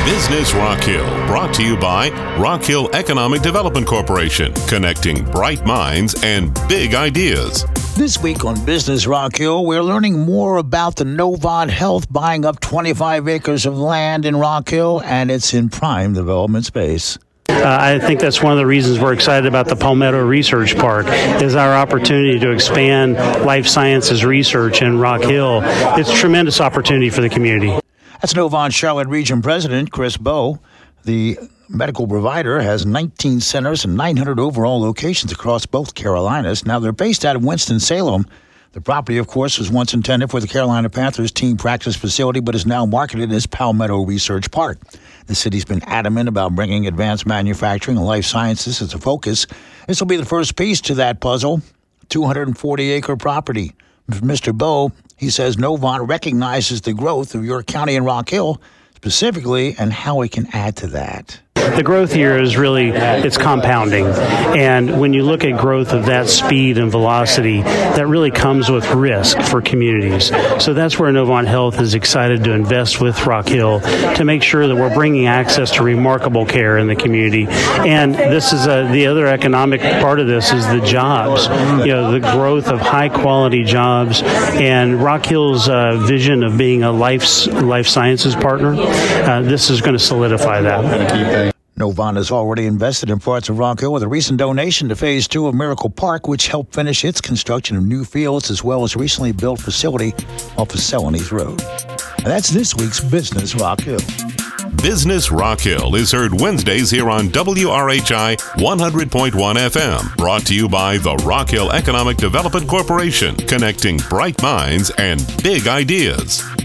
Business Rock Hill, brought to you by Rock Hill Economic Development Corporation, connecting bright minds and big ideas. This week on Business Rock Hill, we're learning more about the Novant Health buying up 25 acres of land in Rock Hill, and it's in prime development space. I think that's one of the reasons we're excited about the Palmetto Research Park, is our opportunity to expand life sciences research in Rock Hill. It's a tremendous opportunity for the community. That's Novant Charlotte Region President Chris Bowe. The medical provider has 19 centers and 900 overall locations across both Carolinas. Now, they're based out of Winston-Salem. The property, of course, was once intended for the Carolina Panthers team practice facility, but is now marketed as Palmetto Research Park. The city's been adamant about bringing advanced manufacturing and life sciences as a focus. This will be the first piece to that puzzle, 240-acre property. Mr. Bowe, he says Novant recognizes the growth of your county in Rock Hill specifically and how it can add to that. The growth here is really, it's compounding. And when you look at growth of that speed and velocity, that really comes with risk for communities. So that's where Novant Health is excited to invest with Rock Hill to make sure that we're bringing access to remarkable care in the community. And this is the other economic part of this is the jobs, the growth of high quality jobs, and Rock Hill's vision of being a life sciences partner. This is going to solidify that. Novant has already invested in parts of Rock Hill with a recent donation to Phase 2 of Miracle Park, which helped finish its construction of new fields as well as a recently built facility off of Celanese Road. And that's this week's Business Rock Hill. Business Rock Hill is heard Wednesdays here on WRHI 100.1 FM. Brought to you by the Rock Hill Economic Development Corporation, connecting bright minds and big ideas.